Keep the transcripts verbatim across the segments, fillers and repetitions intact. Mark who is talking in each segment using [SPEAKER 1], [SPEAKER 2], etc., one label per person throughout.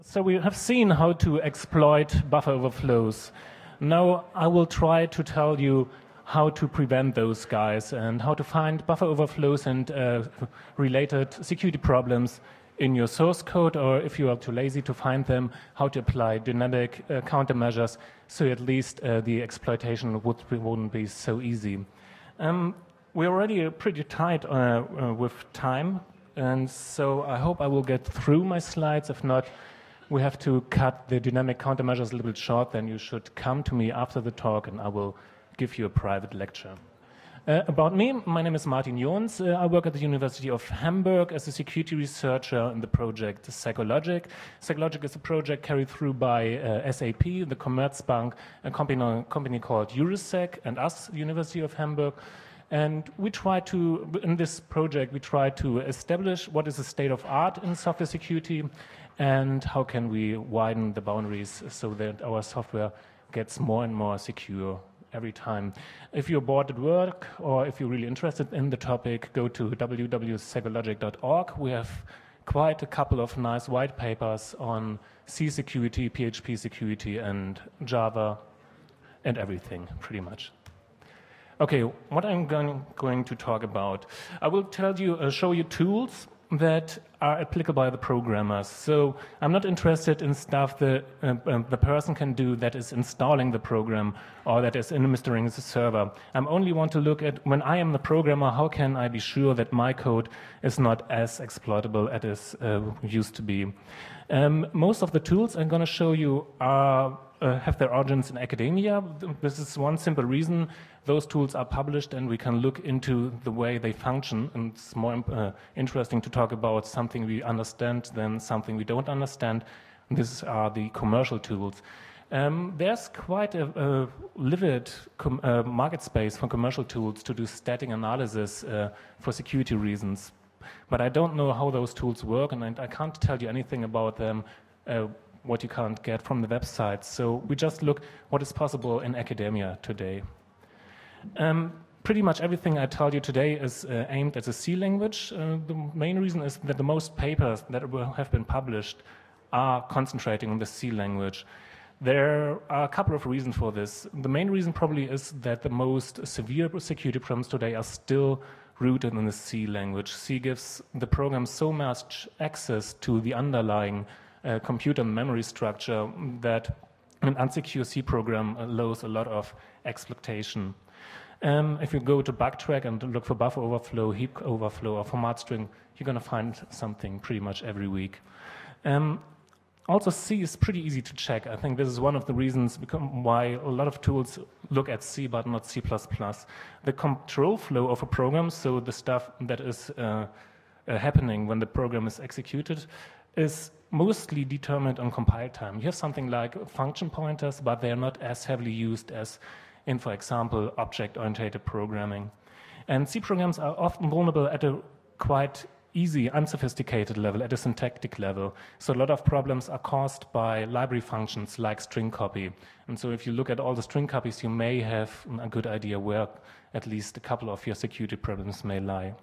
[SPEAKER 1] So we have seen how to exploit buffer overflows. Now I will try to tell you how to prevent those guys and how to find buffer overflows and uh, related security problems in your source code, or if you are too lazy to find them, how to apply dynamic uh, countermeasures so at least uh, the exploitation would be, wouldn't be so easy. Um, we're already pretty tight uh, uh, with time, and so I hope I will get through my slides. If not, we have to cut the dynamic countermeasures a little bit short. Then you should come to me after the talk and I will give you a private lecture. Uh, about me, my name is Martin Jons. Uh, I work at the University of Hamburg as a security researcher in the project Secologic. Secologic is a project carried through by uh, S A P, the Commerzbank, a company, a company called Eurosec, and us, the University of Hamburg. And we try to, in this project, we try to establish what is the state of art in software security and how can we widen the boundaries so that our software gets more and more secure every time. If you're bored at work or if you're really interested in the topic, go to w w w dot secologic dot org. We have quite a couple of nice white papers on C security, P H P security, and Java, and everything, pretty much. Okay, what I'm going, going to talk about, I will tell you, uh, show you tools that are applicable by the programmers. So I'm not interested in stuff that uh, uh, the person can do that is installing the program or that is administering the server. I only want to look at, when I am the programmer, how can I be sure that my code is not as exploitable as it uh, used to be. Um, most of the tools I'm going to show you are Uh, have their origins in academia. This is one simple reason. Those tools are published and we can look into the way they function, and it's more uh, interesting to talk about something we understand than something we don't understand. These are the commercial tools. Um, there's quite a, a livid com uh, market space for commercial tools to do static analysis uh, for security reasons. But I don't know how those tools work, and I, I can't tell you anything about them uh, what you can't get from the website. So we just look what is possible in academia today. Um, pretty much everything I told you today is uh, aimed at the C language. Uh, the main reason is that the most papers that have been published are concentrating on the C language. There are a couple of reasons for this. The main reason probably is that the most severe security problems today are still rooted in the C language. C gives the program so much access to the underlying Uh, computer memory structure that an unsecure C program allows a lot of exploitation. Um, if you go to Bugtrack and look for buffer overflow, heap overflow, or format string, you're going to find something pretty much every week. Um, also, C is pretty easy to check. I think this is one of the reasons why a lot of tools look at C but not C plus plus. The control flow of a program, so the stuff that is uh, uh, happening when the program is executed, is mostly determined on compile time. You have something like function pointers, but they are not as heavily used as in, for example, object-oriented programming. And C programs are often vulnerable at a quite easy, unsophisticated level, at a syntactic level. So a lot of problems are caused by library functions like string copy. And so if you look at all the string copies, you may have a good idea where at least a couple of your security problems may lie.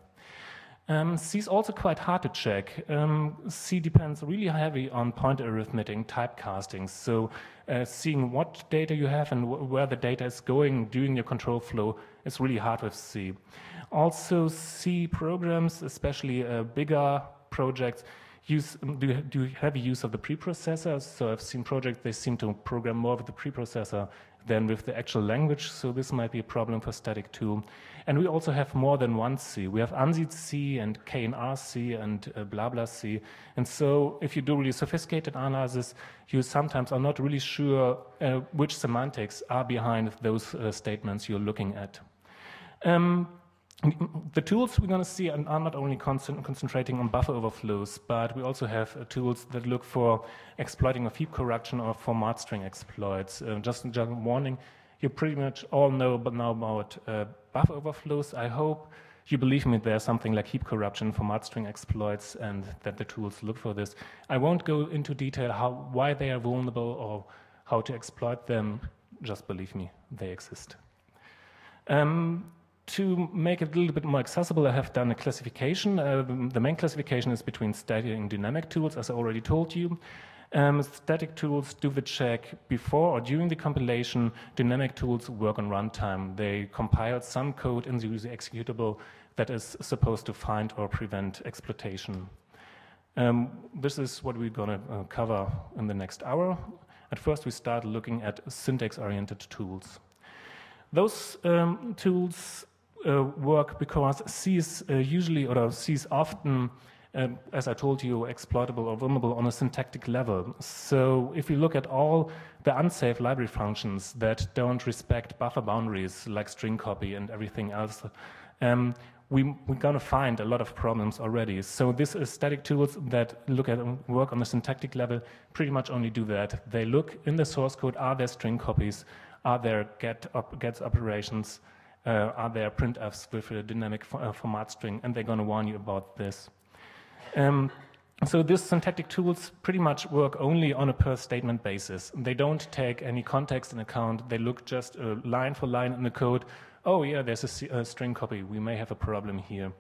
[SPEAKER 1] Um, C is also quite hard to check. Um, C depends really heavy on pointer arithmetic and typecasting. So uh, seeing what data you have and wh where the data is going during your control flow is really hard with C. Also, C programs, especially uh, bigger projects, use do, do heavy use of the preprocessor. So I've seen projects, they seem to program more with the preprocessor than with the actual language, so this might be a problem for static too. And we also have more than one C. We have ANSI C and K N R C and uh, blah blah C. And so if you do really sophisticated analysis, you sometimes are not really sure uh, which semantics are behind those uh, statements you're looking at. Um, The tools we're going to see are not only concentrating on buffer overflows, but we also have uh, tools that look for exploiting of heap corruption or format string exploits. Uh, just, just warning, you pretty much all know but now about uh, buffer overflows. I hope you believe me there's something like heap corruption, format string exploits, and that the tools look for this. I won't go into detail how why they are vulnerable or how to exploit them. Just believe me, they exist. Um, To make it a little bit more accessible, I have done a classification. Uh, the main classification is between static and dynamic tools, as I already told you. Um, static tools do the check before or during the compilation. Dynamic tools work on runtime. They compile some code in the user executable that is supposed to find or prevent exploitation. Um, this is what we're going to uh, cover in the next hour. At first, we start looking at syntax-oriented tools. Those um, tools uh, work because C is uh, usually, or C is often, uh, as I told you, exploitable or vulnerable on a syntactic level. So if you look at all the unsafe library functions that don't respect buffer boundaries, like string copy and everything else, um, we, we're going to find a lot of problems already. So this is static tools that look at work on the syntactic level pretty much only do that. They look in the source code, are there string copies, are there get op gets operations, uh, are there printfs with a dynamic fo uh, format string, and they're going to warn you about this. Um, so these syntactic tools pretty much work only on a per statement basis. They don't take any context in account. They look just uh, line for line in the code. Oh yeah, there's a, a string copy. We may have a problem here.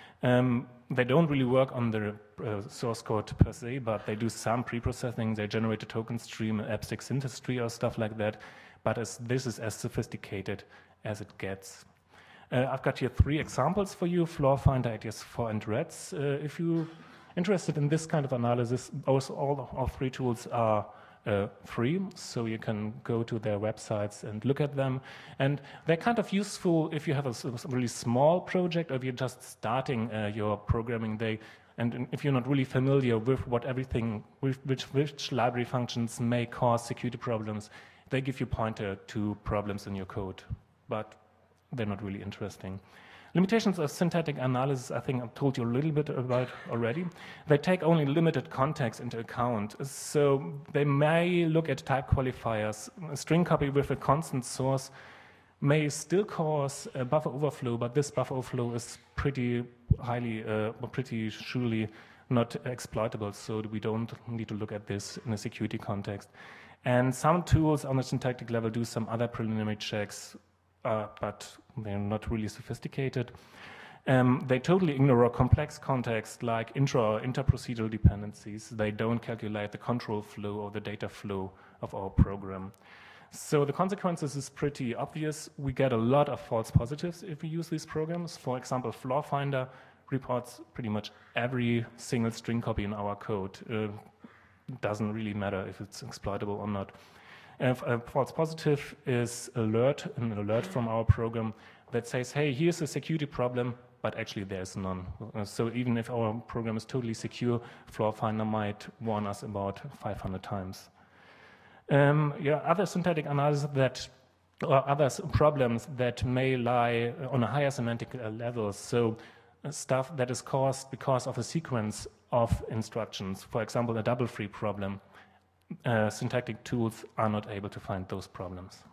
[SPEAKER 1] Um, they don't really work on the uh, source code per se, but they do some pre-processing. They generate a token stream, an AppSec syntax tree or stuff like that. But as, this is as sophisticated as it gets. Uh, I've got here three examples for you, Floor Finder, A T S four, and REDS. Uh, if you're interested in this kind of analysis, also all, all three tools are Uh, free, so you can go to their websites and look at them. And they're kind of useful if you have a, a really small project, or if you're just starting uh, your programming day, and if you're not really familiar with what everything, with which, which library functions may cause security problems, they give you pointer to problems in your code, but they're not really interesting. Limitations of syntactic analysis, I think I've told you a little bit about already. They take only limited context into account. So they may look at type qualifiers. A string copy with a constant source may still cause a buffer overflow, but this buffer overflow is pretty highly, uh, pretty surely not exploitable, so we don't need to look at this in a security context. And some tools on the syntactic level do some other preliminary checks, Uh, but they're not really sophisticated. Um, they totally ignore complex context like intra or inter-procedural dependencies. They don't calculate the control flow or the data flow of our program. So the consequences is pretty obvious. We get a lot of false positives if we use these programs. For example, Floor Finder reports pretty much every single string copy in our code. Uh, doesn't really matter if it's exploitable or not. A false positive is alert, an alert from our program that says, hey, here's a security problem, but actually there's none. Uh, so even if our program is totally secure, Floor Finder might warn us about five hundred times. Um, yeah, other syntactic analysis that, or other problems that may lie on a higher semantic uh, level. So uh, stuff that is caused because of a sequence of instructions. For example, a double free problem. Uh, syntactic tools are not able to find those problems.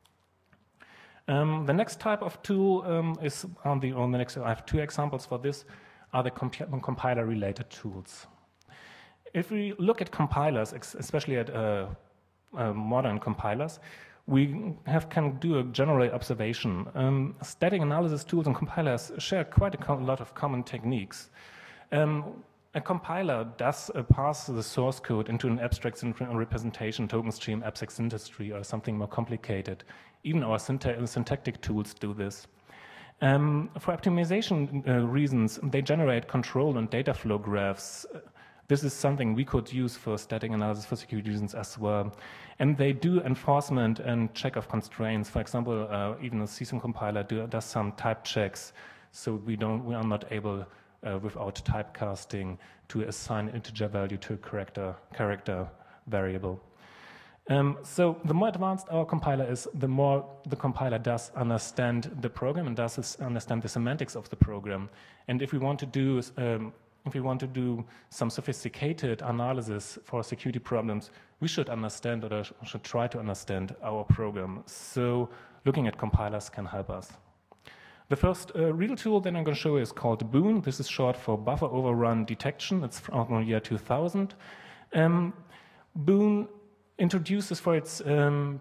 [SPEAKER 1] Um, the next type of tool um, is on the, on the next, I have two examples for this, are the comp compiler-related tools. If we look at compilers, especially at uh, uh, modern compilers, we have can do a general observation. Um, static analysis tools and compilers share quite a lot of common techniques. Um, A compiler does uh, pass the source code into an abstract representation, token stream, AppSec syntax tree, or something more complicated. Even our synta syntactic tools do this. Um, for optimization uh, reasons, they generate control and data flow graphs. This is something we could use for static analysis for security reasons as well. And they do enforcement and check of constraints. For example, uh, even a C S O M compiler do, does some type checks, so we don't we are not able Uh, without typecasting to assign integer value to a character, character variable. Um, so the more advanced our compiler is, the more the compiler does understand the program and does understand the semantics of the program. And if we want to do, um, if we want to do some sophisticated analysis for security problems, we should understand or should try to understand our program. So looking at compilers can help us. The first uh, real tool that I'm going to show you is called Boon. This is short for Buffer Overrun Detection. It's from the year two thousand. Um, Boon introduces for its um,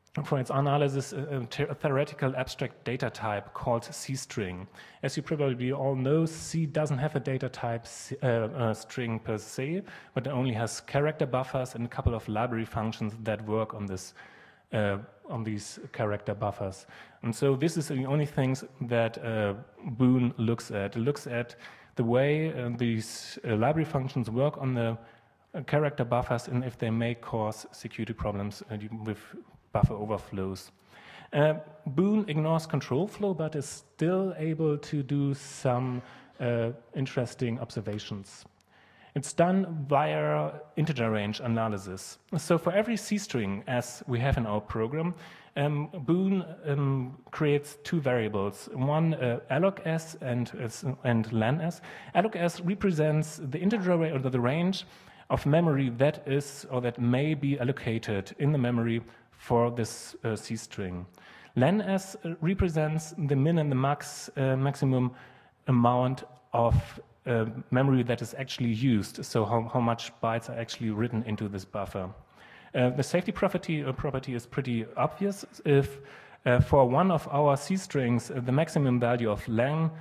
[SPEAKER 1] for its analysis a, a theoretical abstract data type called C-string. As you probably all know, C doesn't have a data type uh, uh, string per se, but it only has character buffers and a couple of library functions that work on this uh, on these character buffers. And so this is the only things that uh, Boon looks at. It looks at the way uh, these uh, library functions work on the uh, character buffers and if they may cause security problems uh, with buffer overflows. Uh, Boon ignores control flow, but is still able to do some uh, interesting observations. It's done via integer range analysis. So for every C-string, as we have in our program, um, Boon um, creates two variables, one uh, alloc s and, uh, and len s. Alloc s represents the integer or the range of memory that is or that may be allocated in the memory for this uh, C-string. Len s represents the min and the max uh, maximum amount of uh, memory that is actually used, so how, how much bytes are actually written into this buffer. Uh, the safety property, uh, property is pretty obvious. If uh, for one of our C-strings uh, the maximum value of len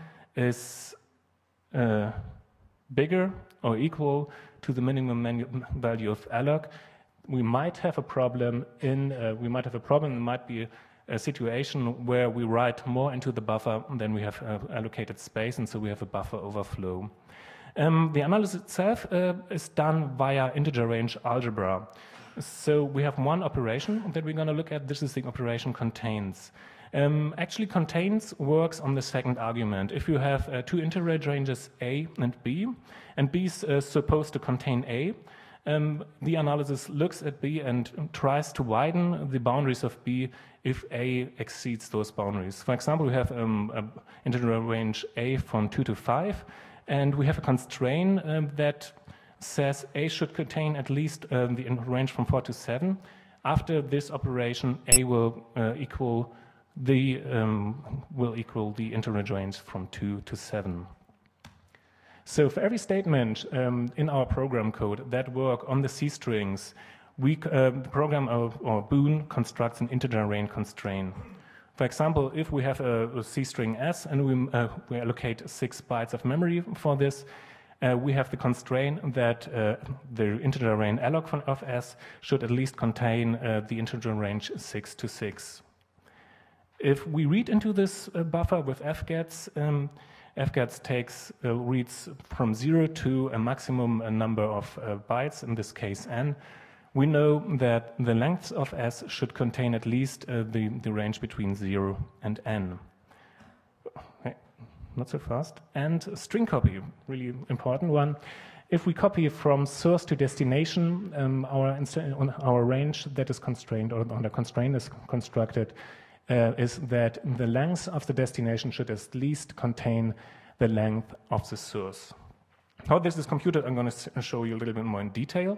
[SPEAKER 1] is uh, bigger or equal to the minimum value of alloc, we might have a problem in, uh, we might have a problem, it might be a, a situation where we write more into the buffer than we have uh, allocated space, and so we have a buffer overflow. Um, the analysis itself uh, is done via integer range algebra. So we have one operation that we're going to look at. This is the operation contains. Um, actually, contains works on the second argument. If you have uh, two integer ranges A and B, and B is uh, supposed to contain A, Um, the analysis looks at B and tries to widen the boundaries of B if A exceeds those boundaries. For example, we have um, an integer range A from two to five, and we have a constraint um, that says A should contain at least um, the range from four to seven. After this operation, A will uh, equal the um, will equal the integer range from two to seven. So for every statement um, in our program code that work on the C-strings, we, uh, the program or, or Boon constructs an integer range constraint. For example, if we have a, a C-string S and we, uh, we allocate six bytes of memory for this, uh, we have the constraint that uh, the integer range alloc of S should at least contain uh, the integer range six to six. If we read into this uh, buffer with fgets, um, fgets takes uh, reads from zero to a maximum a number of uh, bytes, in this case n. We know that the length of S should contain at least uh, the, the range between zero and n. Okay, not so fast. And string copy, really important one. If we copy from source to destination, um, our, our range that is constrained, or the constraint is constructed, Uh, is that the length of the destination should at least contain the length of the source. How this is computed, I'm going to show you a little bit more in detail.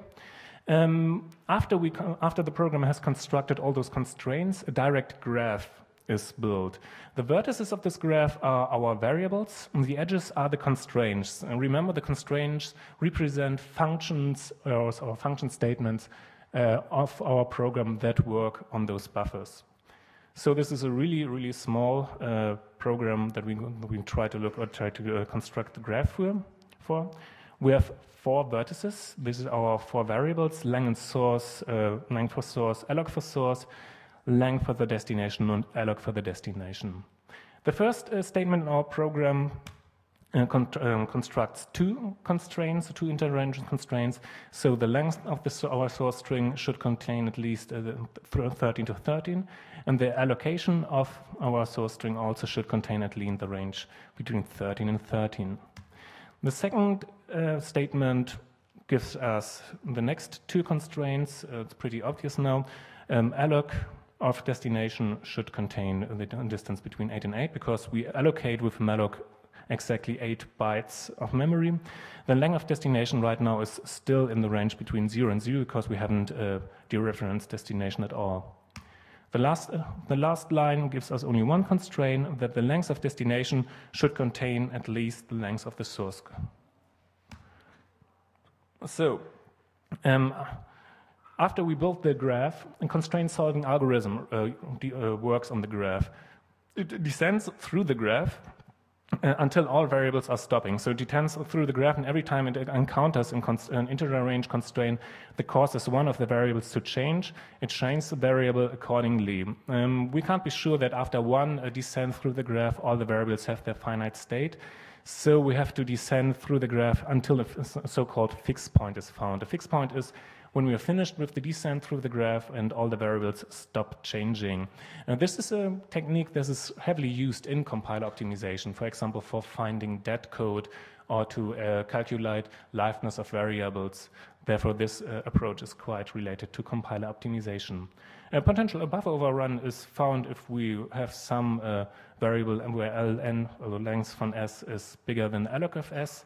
[SPEAKER 1] Um, after, we, after the program has constructed all those constraints, a direct graph is built. The vertices of this graph are our variables, and the edges are the constraints. And remember, the constraints represent functions or, or function statements uh, of our program that work on those buffers. So this is a really, really small uh, program that we, we try to look or try to uh, construct the graph for, for. We have four vertices. This is our four variables: length and source, uh, length for source, alloc for source, length for the destination, and alloc for the destination. The first uh, statement in our program Uh, con um, constructs two constraints, two interrange constraints. So the length of the, our source string should contain at least uh, thirteen to thirteen, and the allocation of our source string also should contain at least the range between thirteen and thirteen. The second uh, statement gives us the next two constraints. Uh, it's pretty obvious now. Um, alloc of destination should contain the distance between eight and eight, because we allocate with malloc exactly eight bytes of memory. The length of destination right now is still in the range between zero and zero, because we haven't uh, dereferenced destination at all. The last, uh, the last line gives us only one constraint, that the length of destination should contain at least the length of the source. So, um, After we build the graph, a constraint solving algorithm uh, uh, works on the graph. It descends through the graph uh, until all variables are stopping. So it descends through the graph, and every time it encounters an, an integer range constraint that causes one of the variables to change, it changes the variable accordingly. Um, we can't be sure that after one uh, descent through the graph, all the variables have their finite state. So we have to descend through the graph until a so-called fixed point is found. A fixed point is when we are finished with the descent through the graph and all the variables stop changing. Now, this is a technique that is heavily used in compiler optimization, for example, for finding dead code or to uh, calculate liveness of variables. Therefore, this uh, approach is quite related to compiler optimization. A potential buffer overrun is found if we have some uh, variable where ln, or the length von s, is bigger than log of s,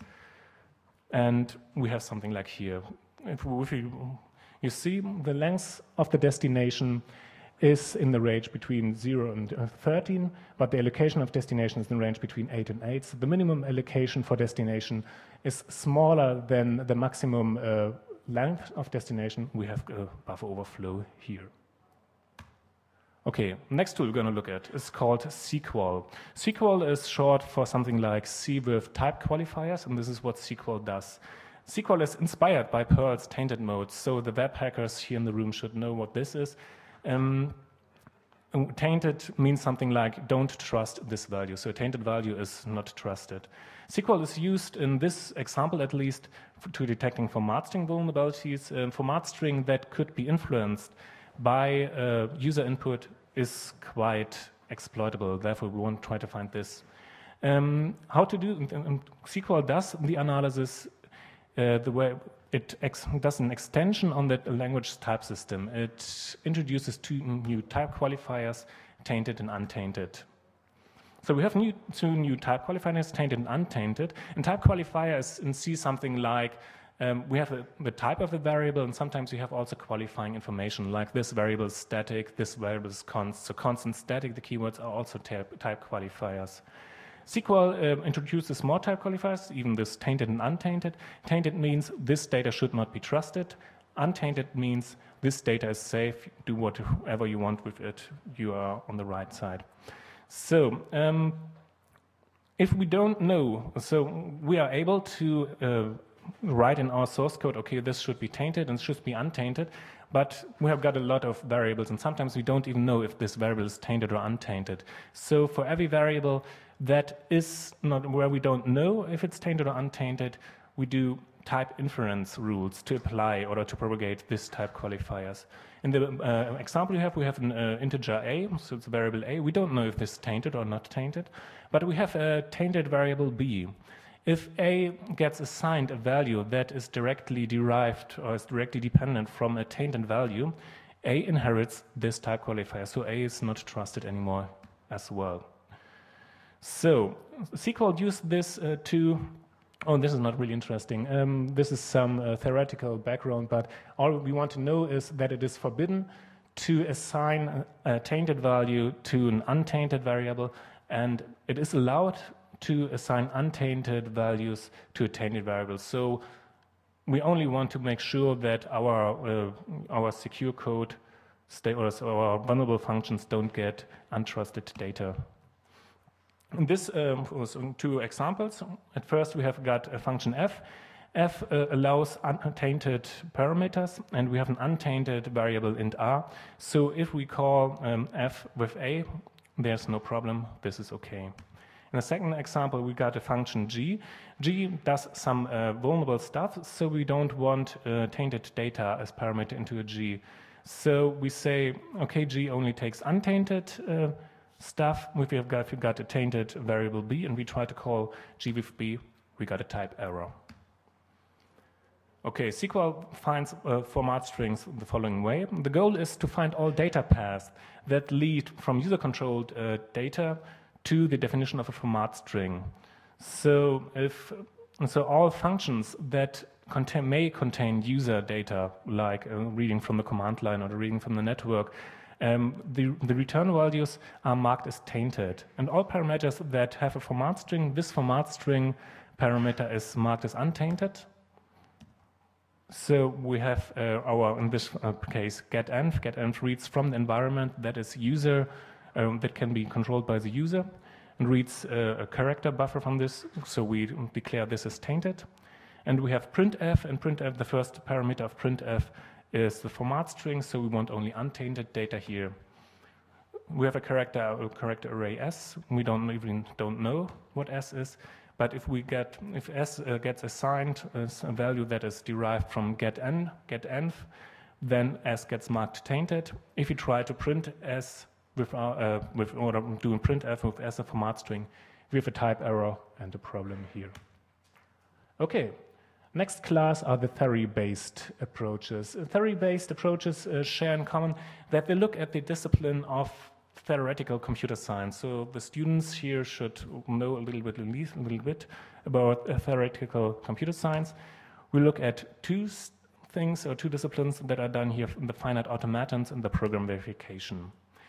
[SPEAKER 1] and we have something like here. If, if you, you see, the length of the destination is in the range between zero and thirteen, but the allocation of destination is in the range between eight and eight. So the minimum allocation for destination is smaller than the maximum uh, length of destination. We have a buffer overflow here. Okay, next tool we're going to look at is called cqual. Cqual is short for something like C with type qualifiers, and this is what cqual does. cqual is inspired by Perl's tainted mode, so the web hackers here in the room should know what this is. Um, tainted means something like don't trust this value, so a tainted value is not trusted. cqual is used in this example at least to detecting format string vulnerabilities. Um, format string that could be influenced by uh, user input is quite exploitable, therefore we won't try to find this. Um, how to do, um, cqual does the analysis Uh, the way it ex does an extension on the language type system. It introduces two new type qualifiers, tainted and untainted. So we have new, two new type qualifiers, tainted and untainted. And type qualifiers in C something like um, we have a, the type of the variable, and sometimes we have also qualifying information like this variable is static, this variable is const. So constant, static, the keywords are also type, type qualifiers. cqual uh, introduces more type qualifiers, even this tainted and untainted. Tainted means this data should not be trusted. Untainted means this data is safe, do whatever you want with it, you are on the right side. So um, if we don't know, so we are able to uh, write in our source code, okay, this should be tainted and should be untainted, but we have got a lot of variables, and sometimes we don't even know if this variable is tainted or untainted. So for every variable that is not where we don't know if it's tainted or untainted, we do type inference rules to apply or to propagate this type qualifiers. In the uh, example you have, we have an uh, integer a, so it's a variable a. We don't know if this is tainted or not tainted, but we have a tainted variable b. If a gets assigned a value that is directly derived or is directly dependent from a tainted value, a inherits this type qualifier, so a is not trusted anymore as well. So cqual used this uh, to, oh, this is not really interesting. Um, this is some uh, theoretical background, but all we want to know is that it is forbidden to assign a, a tainted value to an untainted variable, and it is allowed to assign untainted values to a tainted variable. So we only want to make sure that our uh, our secure code stay, or our vulnerable functions don't get untrusted data. And this um, was two examples. At first, we have got a function f. f uh, allows untainted parameters, and we have an untainted variable int r. So if we call um, f with a, there's no problem. This is okay. In the second example, we got a function g. g does some uh, vulnerable stuff, so we don't want uh, tainted data as parameter into a g. So we say, okay, g only takes untainted uh, stuff. If we have got, if we've got a tainted variable b and we try to call g with b, we got a type error. Okay, cqual finds uh, format strings the following way. The goal is to find all data paths that lead from user-controlled uh, data to the definition of a format string. So if so, all functions that contain, may contain user data, like uh, reading from the command line or reading from the network, um, the, the return values are marked as tainted. And all parameters that have a format string, this format string parameter is marked as untainted. So we have uh, our, in this uh, case, getenv. Getenv reads from the environment that is user, um, that can be controlled by the user, and reads uh, a character buffer from this. So we declare this as tainted. And we have printf, and printf, the first parameter of printf is the format string, so we want only untainted data here. We have a character, a character array s. We don't even don't know what s is, but if we get if s uh, gets assigned as a value that is derived from getn getenv, then s gets marked tainted. If you try to print s with our, uh, with or doing printf with s a format string, we have a type error and a problem here. Okay. Next class are the theory-based approaches. Theory-based approaches uh, share in common that they look at the discipline of theoretical computer science. So the students here should know a little bit, at least a little bit about uh, theoretical computer science. We look at two things or two disciplines that are done here: the finite automatons and the program verification.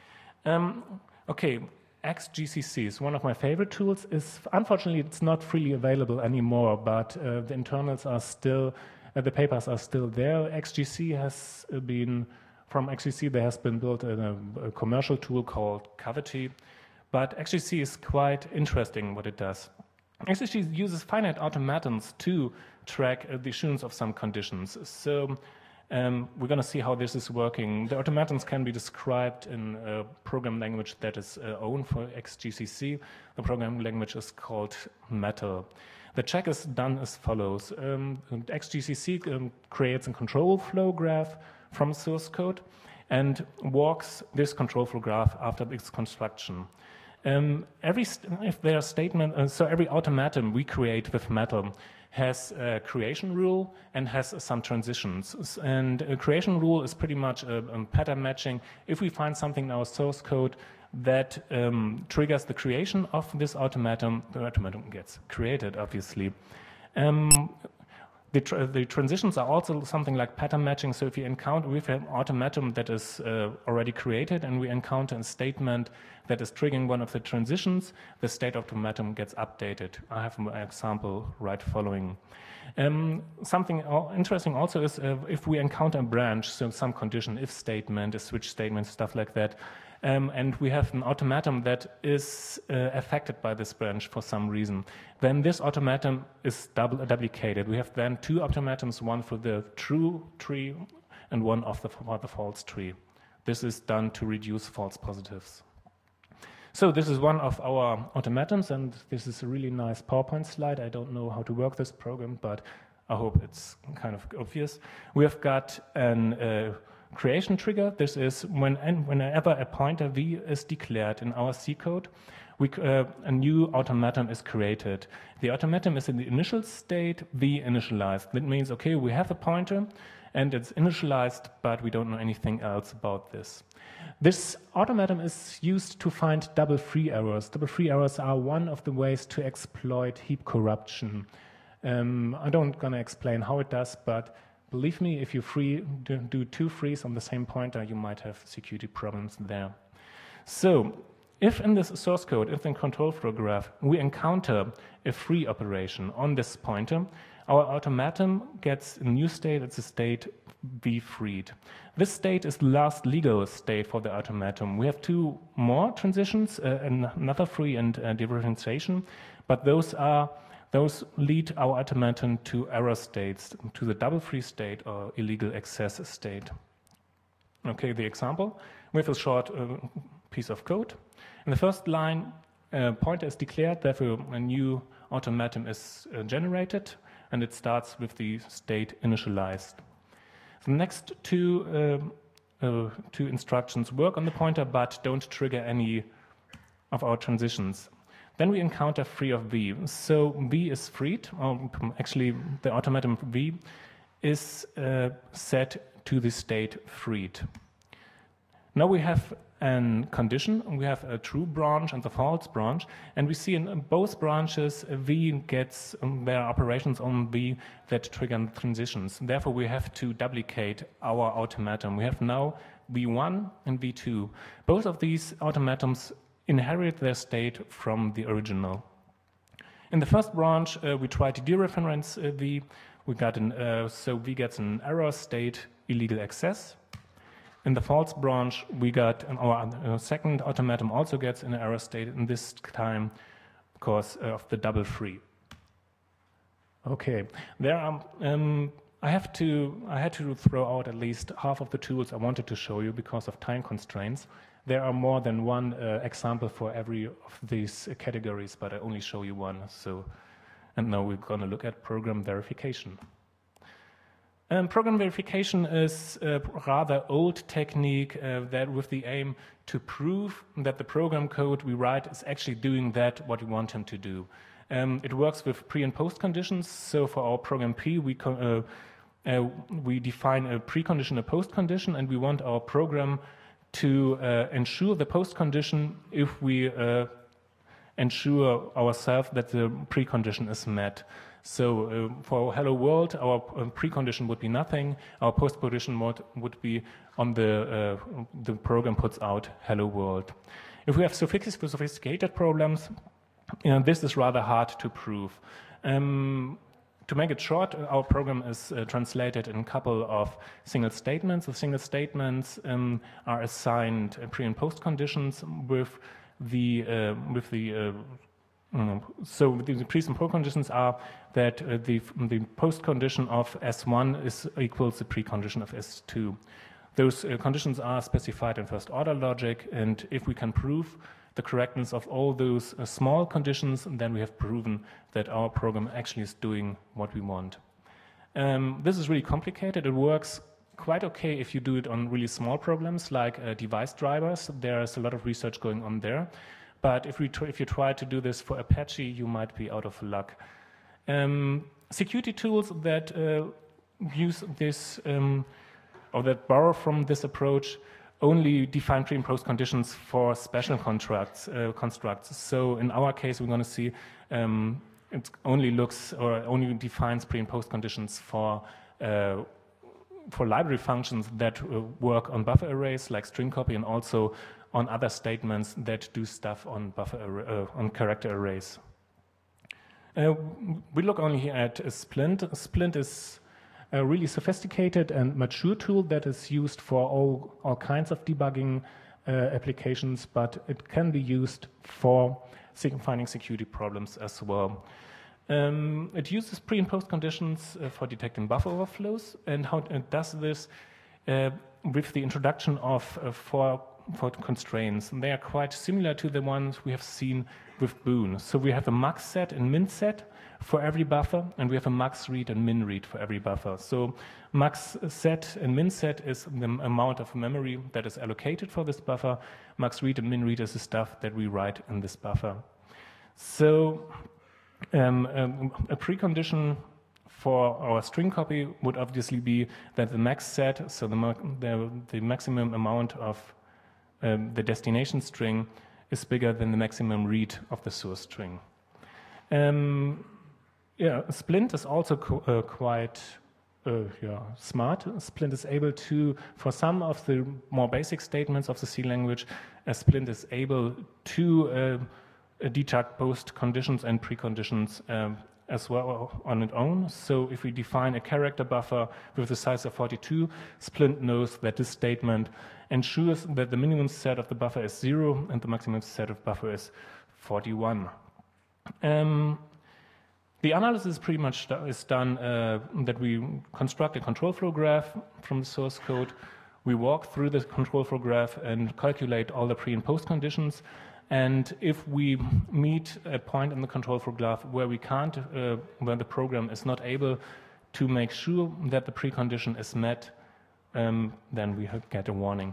[SPEAKER 1] Um, okay. X G C C is one of my favorite tools. Is unfortunately it's not freely available anymore, but uh, the internals are still, uh, the papers are still there. X G C has been, from X G C there has been built a, a commercial tool called Cavity, but X G C is quite interesting what it does. X G C uses finite automatons to track uh, the assurance of some conditions. So Um, we're going to see how this is working. The automatons can be described in a program language that is uh, owned for X G C C. The programming language is called Metal. The check is done as follows. Um, X G C C um, creates a control flow graph from source code and walks this control flow graph after its construction. Um, every st if there are statement, uh, so every automaton we create with Metal has a creation rule and has some transitions. And a creation rule is pretty much a, a pattern matching. If we find something in our source code that um, triggers the creation of this automaton, the automaton gets created, obviously. Um, the, tra the transitions are also something like pattern matching. So if you encounter with an automaton that is uh, already created and we encounter a statement that is triggering one of the transitions, the state of the automaton gets updated. I have an example right following. Um, something interesting also is uh, if we encounter a branch, so some condition, if statement, a switch statement, stuff like that, um, and we have an automaton that is uh, affected by this branch for some reason, then this automaton is double uh, duplicated. We have then two automatons, one for the true tree and one of the, for the false tree. This is done to reduce false positives. So this is one of our automatons, and this is a really nice PowerPoint slide. I don't know how to work this program, but I hope it's kind of obvious. We have got an uh, creation trigger. This is when whenever a pointer v is declared in our C code, we, uh, a new automaton is created. The automaton is in the initial state, v initialized. That means, okay, we have a pointer, and it's initialized, but we don't know anything else about this. This automaton is used to find double free errors. Double free errors are one of the ways to exploit heap corruption. Um, I don't gonna explain how it does, but believe me, if you free, do, do two frees on the same pointer, you might have security problems there. So, if in this source code, if in control flow graph, we encounter a free operation on this pointer, our automaton gets a new state. It's a state v freed. This state is the last legal state for the automaton. We have two more transitions, uh, another free and uh, differentiation, but those are those lead our automaton to error states, to the double free state or illegal access state. Okay, the example. We have a short uh, piece of code. In the first line, a pointer is declared, therefore a new automaton is uh, generated, and it starts with the state initialized. The next two, uh, uh, two instructions work on the pointer, but don't trigger any of our transitions. Then we encounter free of v. So v is freed, or actually the automaton v is uh, set to the state freed. Now we have a condition. We have a true branch and the false branch, and we see in both branches v gets um, there are operations on v that trigger transitions. Therefore, we have to duplicate our automaton. We have now v one and v two. Both of these automatons inherit their state from the original. In the first branch, uh, we try to dereference uh, v. we got an, uh, so V gets an error state illegal access. In the false branch, we got, an, our uh, second automaton also gets an error state, and this time because uh, of the double free. Okay, there are, um, I have to, I had to throw out at least half of the tools I wanted to show you because of time constraints. There are more than one uh, example for every of these uh, categories, but I only show you one. So, and now we're going to look at program verification. Um, program verification is a rather old technique uh, that with the aim to prove that the program code we write is actually doing that what we want him to do. Um, it works with pre and post conditions. So for our program P, we uh, uh, we define a precondition, a post condition, and we want our program to uh, ensure the post condition if we uh, ensure ourselves that the precondition is met. So uh, for hello world, our uh, precondition would be nothing. Our post condition would, would be on the uh, the program puts out hello world. If we have sophisticated problems, you know, this is rather hard to prove. Um, to make it short, our program is uh, translated in a couple of single statements. The single statements um, are assigned pre and post conditions with the uh, with the uh, mm, so the pre and post conditions are that uh, the the post condition of S one is equals the precondition of S two. Those uh, conditions are specified in first order logic, and if we can prove the correctness of all those uh, small conditions, then we have proven that our program actually is doing what we want. Um, this is really complicated. It works quite okay if you do it on really small problems like uh, device drivers. There's a lot of research going on there. But if, we tr if you try to do this for Apache, you might be out of luck. Um, security tools that uh, use this um, or that borrow from this approach only define pre and post conditions for special constructs. Uh, constructs. So in our case, we're going to see um, it only looks or only defines pre and post conditions for uh, for library functions that uh, work on buffer arrays like string copy, and also on other statements that do stuff on buffer array, uh, on character arrays. Uh, we look only here at a Splint. Splint is a really sophisticated and mature tool that is used for all, all kinds of debugging uh, applications, but it can be used for finding security problems as well. Um, it uses pre and post conditions uh, for detecting buffer overflows, and how it does this uh, with the introduction of uh, four, four constraints. And they are quite similar to the ones we have seen with Boon. So we have a max set and min set for every buffer, and we have a max read and min read for every buffer. So max set and min set is the amount of memory that is allocated for this buffer. Max read and min read is the stuff that we write in this buffer. So um, um, a precondition for our string copy would obviously be that the max set, so the, the, the maximum amount of um, the destination string is bigger than the maximum read of the source string. Um, yeah, Splint is also co uh, quite uh, yeah, smart. Splint is able to, for some of the more basic statements of the C language, uh, Splint is able to uh, detect post conditions and preconditions um, as well on its own. So if we define a character buffer with the size of forty-two, Splint knows that this statement ensures that the minimum set of the buffer is zero and the maximum set of buffer is forty-one. Um, the analysis pretty much is done uh, that we construct a control flow graph from the source code. We walk through the control flow graph and calculate all the pre and post conditions. And if we meet a point in the control flow graph where we can't, uh, where the program is not able to make sure that the precondition is met, um, then we get a warning.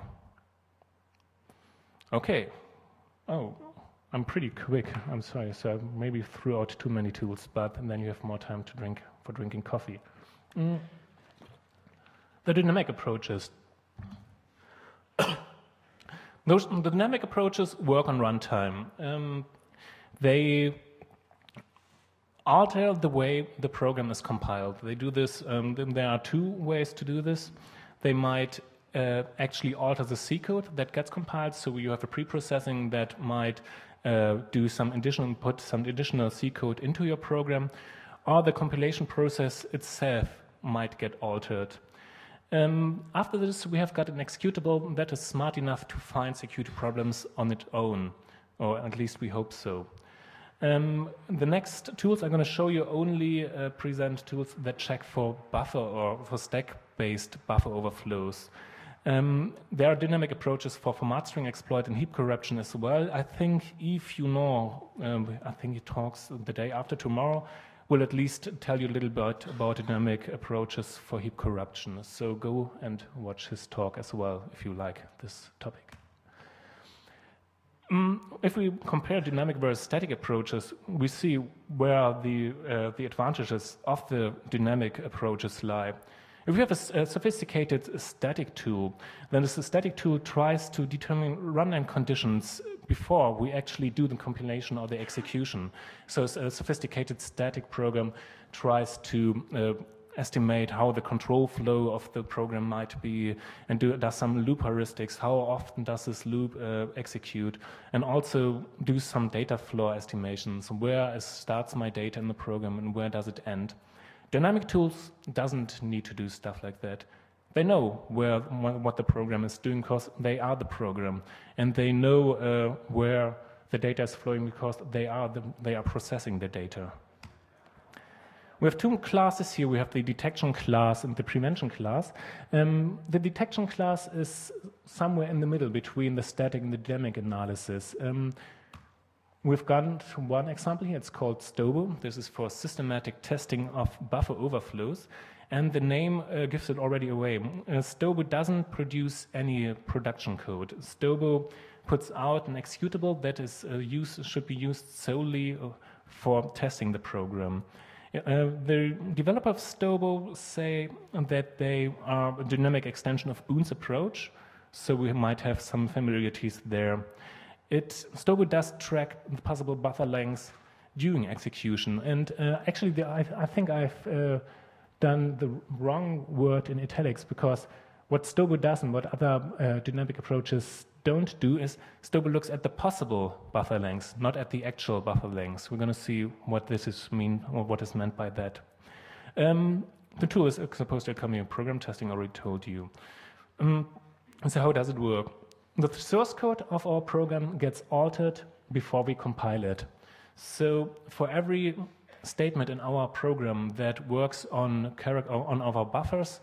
[SPEAKER 1] Okay. Oh, I'm pretty quick. I'm sorry. So I maybe threw out too many tools, but then you have more time to drink for drinking coffee. Mm. The dynamic approaches. Those, the dynamic approaches work on runtime. Um, they alter the way the program is compiled. They do this, um, there are two ways to do this. They might uh, actually alter the C code that gets compiled, so you have a pre-processing that might uh, do some additional, put some additional C code into your program, or the compilation process itself might get altered. Um, after this, we have got an executable that is smart enough to find security problems on its own, or at least we hope so. Um, the next tools I'm going to show you only uh, present tools that check for buffer or for stack-based buffer overflows. Um, there are dynamic approaches for format string exploit and heap corruption as well. I think if you know, um, I think he talks the day after tomorrow, will at least tell you a little bit about dynamic approaches for heap corruption. So go and watch his talk as well if you like this topic. Um, if we compare dynamic versus static approaches, we see where the, uh, the advantages of the dynamic approaches lie. If we have a, a sophisticated static tool, then this static tool tries to determine runtime conditions before we actually do the compilation or the execution. So a sophisticated static program tries to uh, estimate how the control flow of the program might be and do, does some loop heuristics, how often does this loop uh, execute, and also do some data flow estimations, where starts my data in the program and where does it end. Dynamic tools doesn't need to do stuff like that. They know where what the program is doing because they are the program, and they know uh, where the data is flowing because they are the, they are processing the data. We have two classes here. We have the detection class and the prevention class. Um, the detection class is somewhere in the middle between the static and the dynamic analysis. Um, we've got one example here. It's called Stobo. This is for systematic testing of buffer overflows. And the name uh, gives it already away. Uh, Stobo doesn't produce any production code. Stobo puts out an executable that is uh, used, should be used solely uh, for testing the program. Uh, the developer of Stobo say that they are a dynamic extension of Boon's approach, so we might have some familiarities there. It, Stobo does track the possible buffer lengths during execution, and uh, actually the, I, I think I've uh, done the wrong word in italics, because what Stobo does and what other uh, dynamic approaches don't do is Stobo looks at the possible buffer lengths, not at the actual buffer lengths. We're going to see what this is mean or what is meant by that. Um, the tool is supposed to accompany program testing, I already told you. Um, so how does it work? The source code of our program gets altered before we compile it. So for every statement in our program that works on, on our buffers,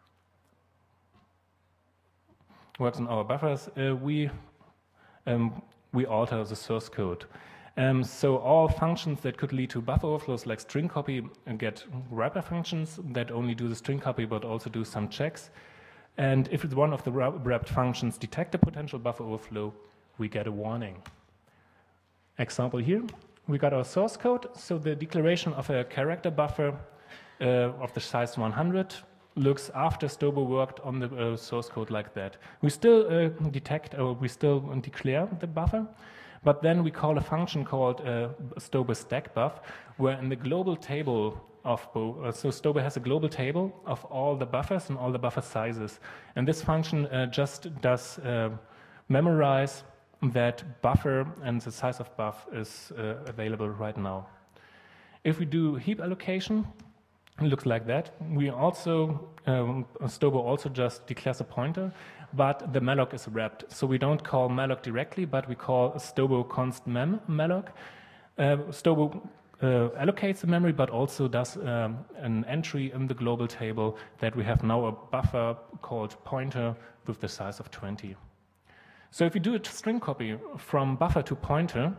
[SPEAKER 1] works on our buffers, uh, we um, we alter the source code. Um, so all functions that could lead to buffer overflows, like string copy, get wrapper functions that only do the string copy but also do some checks. And if it's one of the wrapped functions detect a potential buffer overflow, we get a warning. Example here, we got our source code. So the declaration of a character buffer uh, of the size one hundred looks after Stobo worked on the uh, source code like that. We still uh, detect, or we still declare the buffer, but then we call a function called uh, Stobo stack buff, where in the global table of, uh, so Stobo has a global table of all the buffers and all the buffer sizes. And this function uh, just does uh, memorize that buffer and the size of buff is uh, available right now. If we do heap allocation, it looks like that. We also, um, Stobo also just declares a pointer, but the malloc is wrapped. So we don't call malloc directly, but we call Stobo const mem malloc. Uh, Stobo uh, allocates the memory, but also does um, an entry in the global table that we have now a buffer called pointer with the size of twenty. So if you do a string copy from buffer to pointer,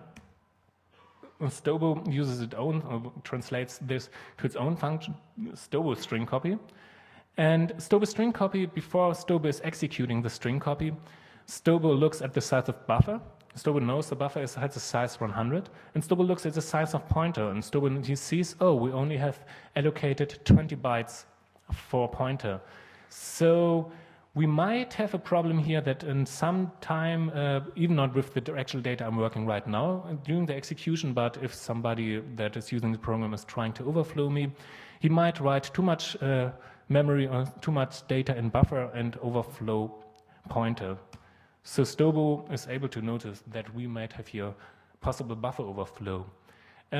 [SPEAKER 1] Stobo uses its own, or translates this to its own function, Stobo string copy. And Stobo string copy, before Stobo is executing the string copy, Stobo looks at the size of buffer. Stobo knows the buffer is, has a size one hundred, and Stobo looks at the size of pointer, and Stobo he sees, oh, we only have allocated twenty bytes for pointer. So we might have a problem here that in some time, uh, even not with the actual data I'm working right now during the execution, but if somebody that is using the program is trying to overflow me, he might write too much uh, memory or too much data in buffer and overflow pointer. So Stobo is able to notice that we might have here possible buffer overflow. Um,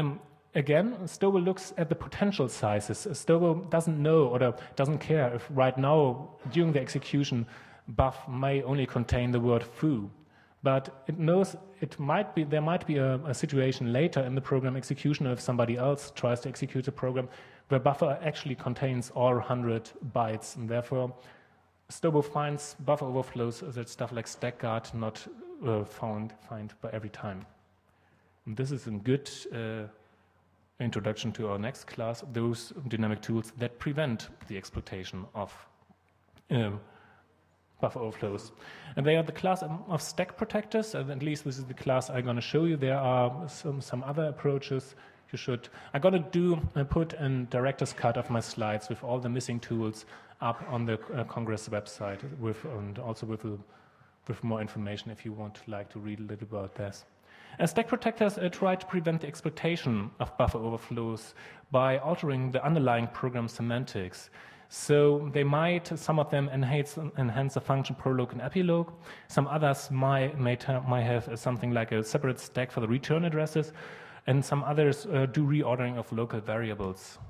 [SPEAKER 1] again, Stobo looks at the potential sizes. Stobo doesn't know or doesn't care if right now, during the execution, buff may only contain the word foo. But it knows it might be there might be a, a situation later in the program execution, or if somebody else tries to execute the program, where buffer actually contains all one hundred bytes, and therefore Stobo finds buffer overflows that stuff like StackGuard not uh, found find by every time. And this is a good uh, introduction to our next class, those dynamic tools that prevent the exploitation of um, buffer overflows. And they are the class of stack protectors, and at least this is the class I'm going to show you. There are some, some other approaches you should. I'm going to do uh, put a director's cut of my slides with all the missing tools up on the uh, Congress website, with and also with, a, with more information if you want to like to read a little about this. And stack protectors uh, try to prevent the exploitation of buffer overflows by altering the underlying program semantics. So they might, some of them enhance, enhance the function prologue and epilogue. Some others might, might, might have something like a separate stack for the return addresses, and some others uh, do reordering of local variables.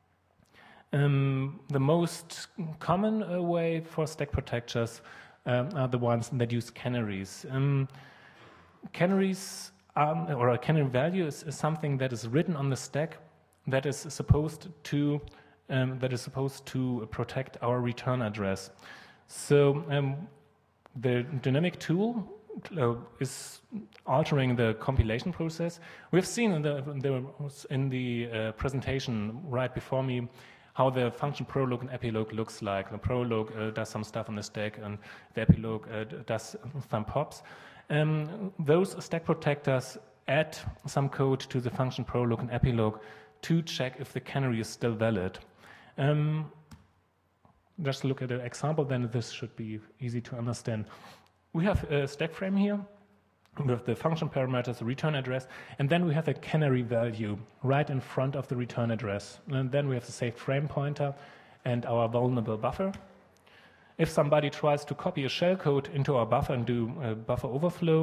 [SPEAKER 1] Um, the most common uh, way for stack protectors um, are the ones that use canaries. Um, canaries, um, or a canary value is, is something that is written on the stack that is supposed to Um, that is supposed to protect our return address. So um, the dynamic tool uh, is altering the compilation process. We've seen in the, in the, in the uh, presentation right before me how the function prologue and epilogue looks like. The prologue uh, does some stuff on the stack, and the epilogue uh, does some pops. Um, those stack protectors add some code to the function prologue and epilogue to check if the canary is still valid. Um, just look at an example, then this should be easy to understand. We have a stack frame here with the function parameters, the return address, and then we have a canary value right in front of the return address. And then we have the saved frame pointer and our vulnerable buffer. If somebody tries to copy a shellcode into our buffer and do a buffer overflow,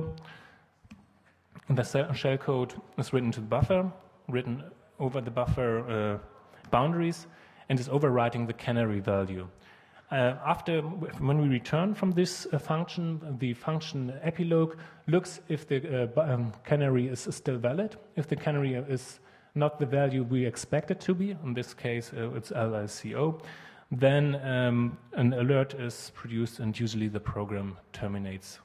[SPEAKER 1] the shellcode is written to the buffer, written over the buffer uh, boundaries, and is overwriting the canary value. Uh, after, when we return from this uh, function, the function epilogue looks if the uh, um, canary is still valid. If the canary is not the value we expect it to be, in this case uh, it's L L C O, then um, an alert is produced and usually the program terminates.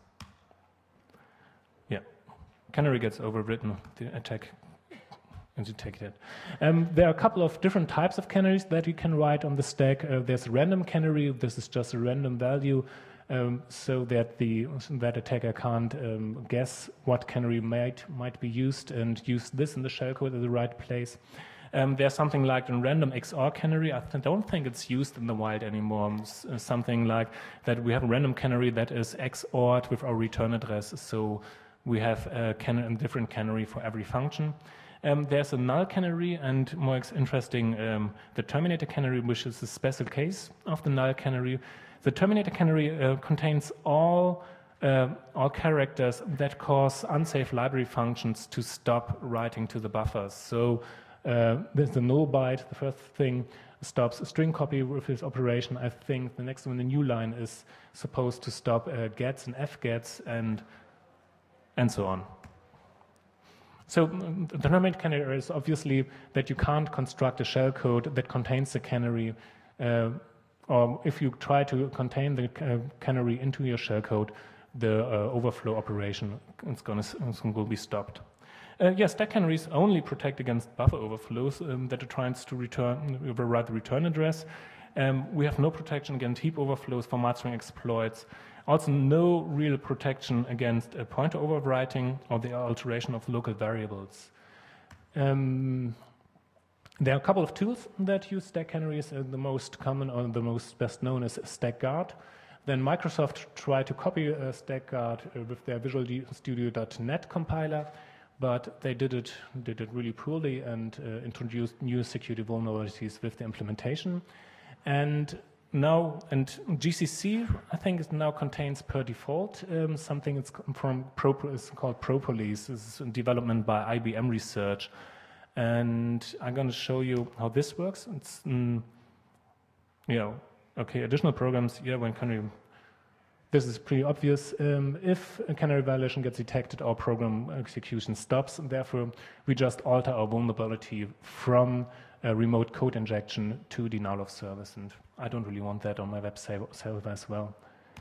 [SPEAKER 1] Yeah, canary gets overwritten, the attack and detected. Um, there are a couple of different types of canaries that you can write on the stack. Uh, there's a random canary. This is just a random value, um, so that the that attacker can't um, guess what canary might might be used and use this in the shellcode at the right place. Um, there's something like a random X O R canary. I don't think it's used in the wild anymore. It's, uh, something like that. We have a random canary that is X O R'd with our return address. So we have a, can a different canary for every function. Um, there's a null canary, and more interesting, um, the terminator canary, which is a special case of the null canary. The terminator canary uh, contains all uh, all characters that cause unsafe library functions to stop writing to the buffers. So uh, there's the null byte. The first thing stops a string copy with this operation. I think the next one, the new line, is supposed to stop uh, gets and fgets and and so on. So the dynamic canary is obviously that you can't construct a shellcode that contains the canary, uh, or if you try to contain the uh, canary into your shellcode, the uh, overflow operation is going to be stopped. Uh, yes, stack canaries only protect against buffer overflows um, that are trying to return, overwrite the return address. Um, we have no protection against heap overflows for mastering exploits. Also, no real protection against a pointer overwriting or the alteration of local variables. Um, there are a couple of tools that use stack canaries. Uh, the most common or the most best known is StackGuard. Then Microsoft tried to copy uh, StackGuard uh, with their Visual Studio dot net compiler, but they did it did it really poorly and uh, introduced new security vulnerabilities with the implementation. And now, and G C C, I think, it now contains per default um, something it's from Pro, it's called Propolis. This is in development by I B M Research. And I'm going to show you how this works. It's, mm, you know, okay, additional programs, yeah, when canary, this is pretty obvious. Um, if a canary violation gets detected, our program execution stops, and therefore we just alter our vulnerability from a remote code injection to denial of service, and I don't really want that on my web server as well.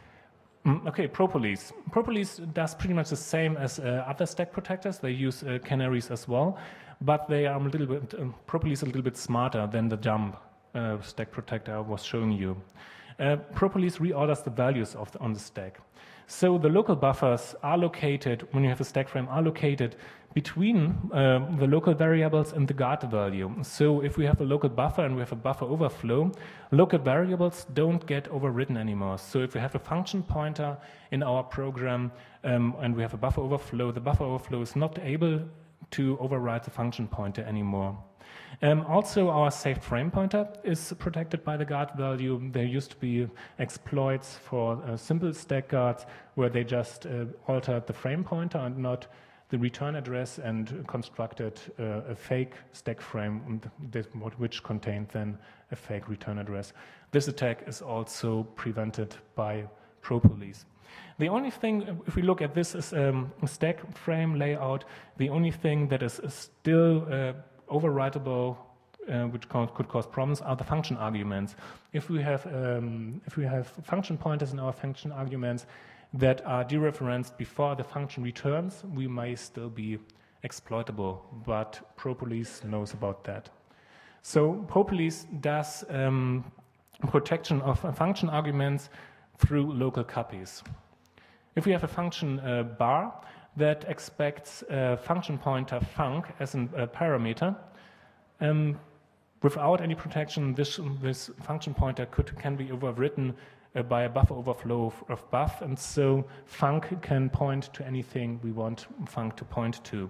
[SPEAKER 1] Mm, okay, Propolis. Propolis does pretty much the same as uh, other stack protectors. They use uh, canaries as well, but they are a little bit, uh, Propolis a little bit smarter than the jump uh, stack protector I was showing you. Uh, Propolis reorders the values of the, on the stack. So the local buffers are located, when you have a stack frame, are located between uh, the local variables and the guard value. So if we have a local buffer and we have a buffer overflow, local variables don't get overwritten anymore. So if we have a function pointer in our program um, and we have a buffer overflow, the buffer overflow is not able to override the function pointer anymore. Um, also, our saved frame pointer is protected by the guard value. There used to be exploits for uh, simple stack guards where they just uh, altered the frame pointer and not the return address and constructed uh, a fake stack frame which contained then a fake return address. This attack is also prevented by Propolis. The only thing, if we look at this as um, a stack frame layout, the only thing that is still uh, overwritable, uh, which could cause problems, are the function arguments. If we have um, if we have function pointers in our function arguments that are dereferenced before the function returns, we may still be exploitable, but Propolis knows about that. So Propolis does um, protection of uh, function arguments through local copies. If we have a function uh, bar that expects a function pointer func as a uh, parameter, um, without any protection, this, this function pointer could, can be overwritten uh, by a buffer overflow of, of buff, and so func can point to anything we want func to point to.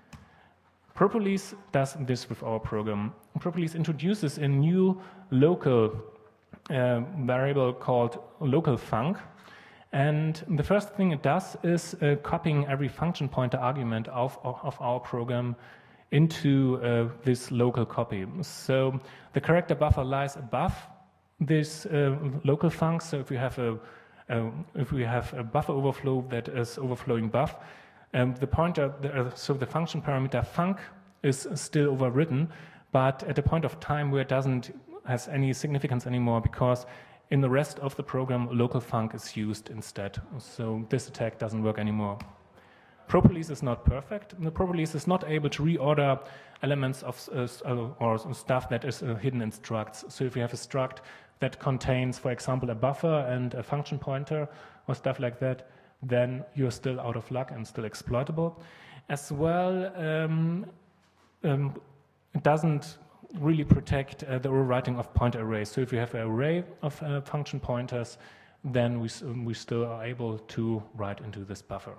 [SPEAKER 1] Propolis does this with our program. Propolis introduces a new local uh, variable called local func. And the first thing it does is uh, copying every function pointer argument of, of our program into uh, this local copy. So the character buffer lies above this uh, local func. So if we have a, a if we have a buffer overflow that is overflowing buff, um, the pointer, the, uh, so the function parameter func is still overridden, but at a point of time where it doesn't has any significance anymore, because in the rest of the program, local func is used instead. So this attack doesn't work anymore. Propolis is not perfect. The Propolis is not able to reorder elements of uh, or stuff that is uh, hidden in structs. So if you have a struct that contains, for example, a buffer and a function pointer or stuff like that, then you're still out of luck and still exploitable. As well, um, um, it doesn't really protect uh, the overwriting of pointer arrays. So if you have an array of uh, function pointers, then we, um, we still are able to write into this buffer.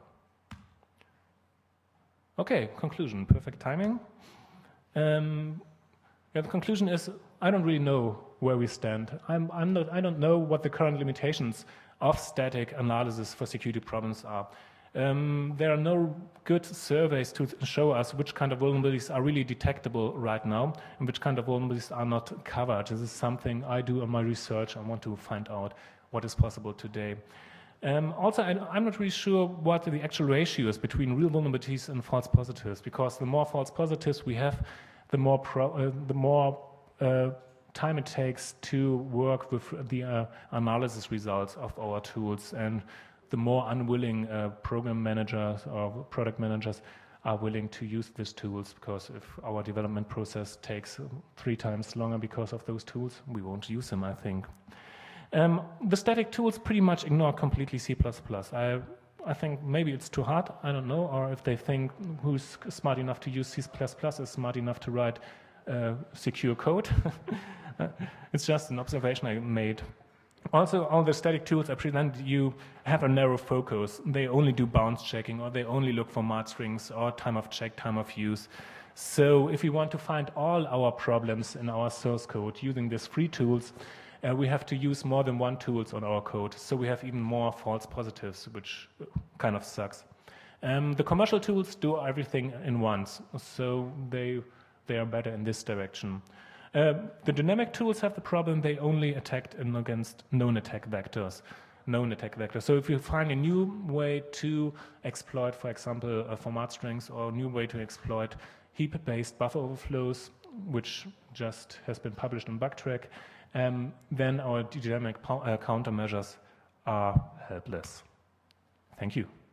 [SPEAKER 1] Okay, conclusion, perfect timing. Um, yeah, the conclusion is, I don't really know where we stand. I'm, I'm not, I don't know what the current limitations of static analysis for security problems are. Um, there are no good surveys to show us which kind of vulnerabilities are really detectable right now and which kind of vulnerabilities are not covered. This is something I do in my research. I want to find out what is possible today. Um, also, I, I'm not really sure what the actual ratio is between real vulnerabilities and false positives, because the more false positives we have, the more, pro, uh, the more uh, time it takes to work with the uh, analysis results of our tools, and the more unwilling uh, program managers or product managers are willing to use these tools, because if our development process takes three times longer because of those tools, we won't use them, I think. Um, the static tools pretty much ignore completely C plus plus. I, I think maybe it's too hard, I don't know, or if they think who's smart enough to use C plus plus is smart enough to write uh, secure code. It's just an observation I made. Also, all the static tools I presented you have a narrow focus. They only do bounds checking, or they only look for mart strings, or time of check, time of use. So if we want to find all our problems in our source code using these free tools, uh, we have to use more than one tools on our code. So we have even more false positives, which kind of sucks. Um, the commercial tools do everything in once. So they they are better in this direction. Uh, the dynamic tools have the problem they only attacked in against known attack vectors. known attack vectors. So if you find a new way to exploit, for example, uh, format strings, or a new way to exploit heap-based buffer overflows, which just has been published in Bugtrack, um, then our dynamic uh, countermeasures are helpless. Thank you.